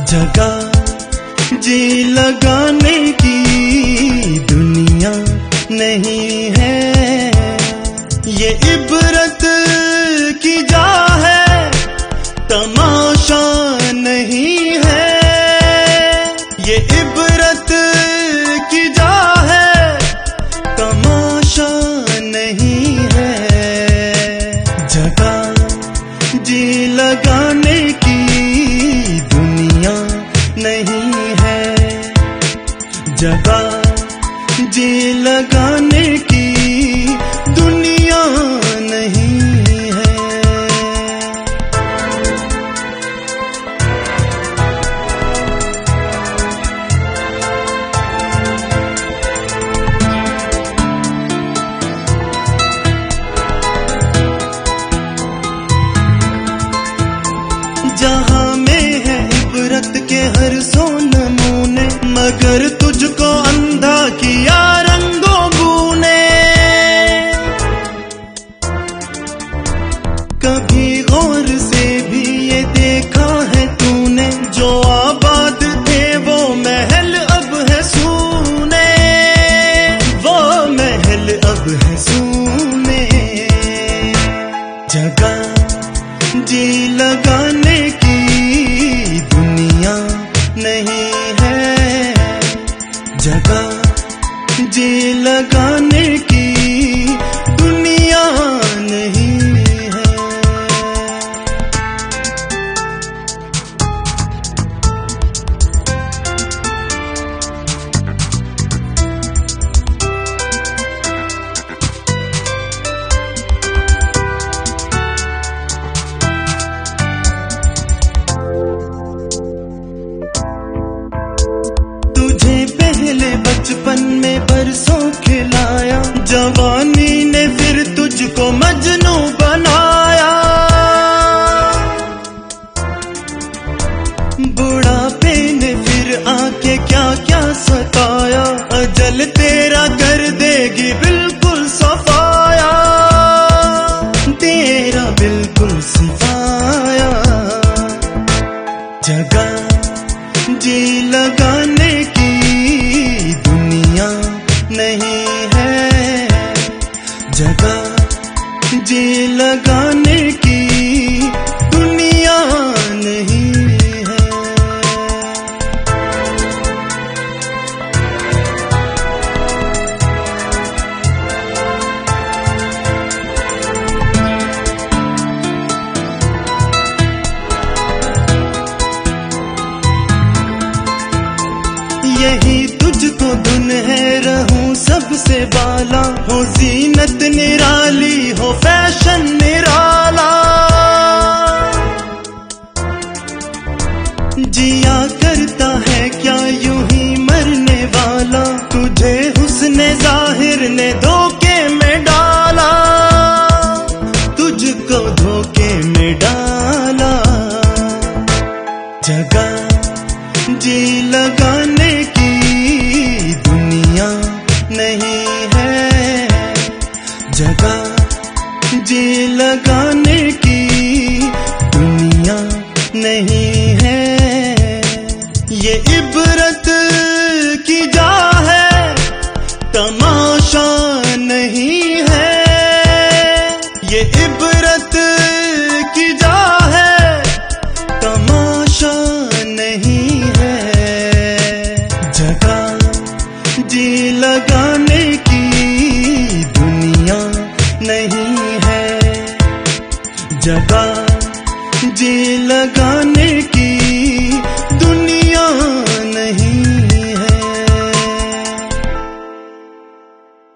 जगह जी लगाने की दुनिया नहीं है, ये इबरत की जा है, तमाशा नहीं है। ये इबरत की जा है, तमाशा नहीं है। जगह जी लगाने की दुनिया नहीं है, जगह जी लगाने की दुनिया नहीं है। जहां में है इबरत के हर सौ नमूने, मगर तुझको अंधा किया रंगों बूने। कभी गौर से भी ये देखा है तूने, जो आबाद थे वो महल अब है सूने, वो महल अब है सूने। जगह जी लगाने की दुनिया नहीं है, जगह जी लगाने की दुनिया नहीं है। पहले बचपन में बरसों खिलाया, जवानी ने फिर तुझको मजनू बनाया। बुढ़ापे ने फिर आके क्या क्या सताया, अजल तेरा कर देगी बिल्कुल सफाया, तेरा बिल्कुल सफाया। जगह जी लगाने की दुनिया नहीं है, जगह जी लगाने की दुनिया नहीं है। यही तुझको धुन है, रहूं सबसे बाला, हो जीनत निराली, हो फैशन निराला। जिया करता है क्या यूं ही मरने वाला, तुझे हुस्न जाहिर ने धोखे में डाला, तुझको धोखे में डाला। जगह जी लगाने की दुनिया नहीं है, जगह जी लगाने की दुनिया नहीं है। ये इबरत की जा है, तमाशा नहीं है। ये इबरत की जा है, तमाशा नहीं है। जगह जी लगाने की दुनिया नहीं है, जगह जी लगाने